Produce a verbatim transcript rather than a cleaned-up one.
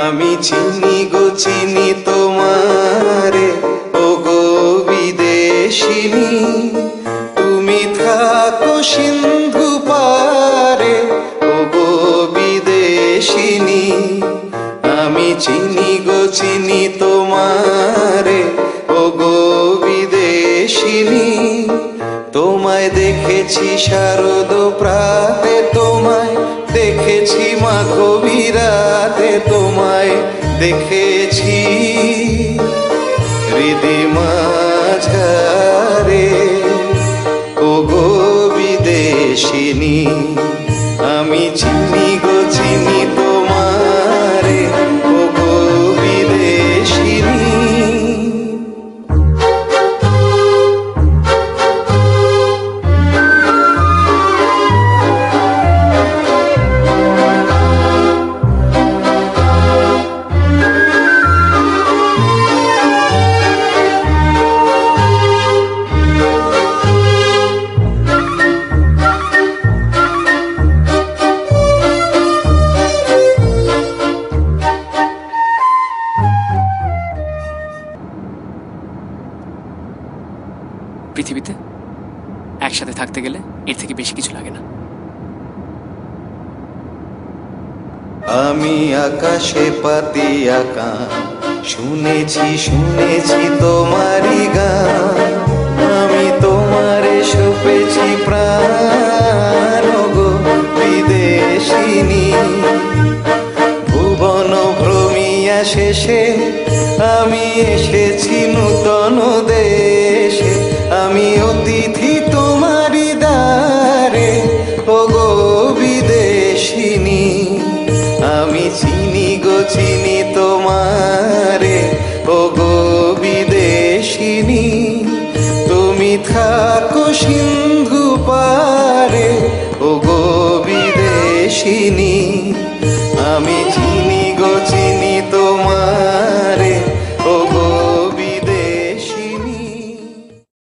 আমি চিনি গো চিনি তোমারে, ও গো বিদেশিনী। তুমি থাকো সিন্ধু পারে, ও গো বিদেশিনী। আমি চিনি গো চিনি তোমারে, ও গো বিদেশিনী। তোমায় দেখেছি শারদ প্রাতে, তোমায় দেখেছি মাঘ বিরাতে, তোমায় দেখেছি হৃদি মাঝারে, ও গো বিদেশিনী। আমি চিনি গো চিনি তোমারে, ও গো বিদেশিনী। পৃথিবীতে একসাথে থাকতে গেলে এর থেকে বেশি কিছু লাগে না। আমি আকাশে পাতি আঁকা, শুনেছি শুনেছি তোমারি গান। আমি তোমারে সপেছি প্রাণ, গো বিদেশিনী। ভুবন ভ্রমিয়া শেষে আমি এসেছি নূতন দেশে। আমি অতিথি তোমারি দ্বারে, ও গো বিদেশিনী। আমি চিনি গো চিনি তোমারে, ও গো বিদেশিনী। তুমি থাকো সিন্ধু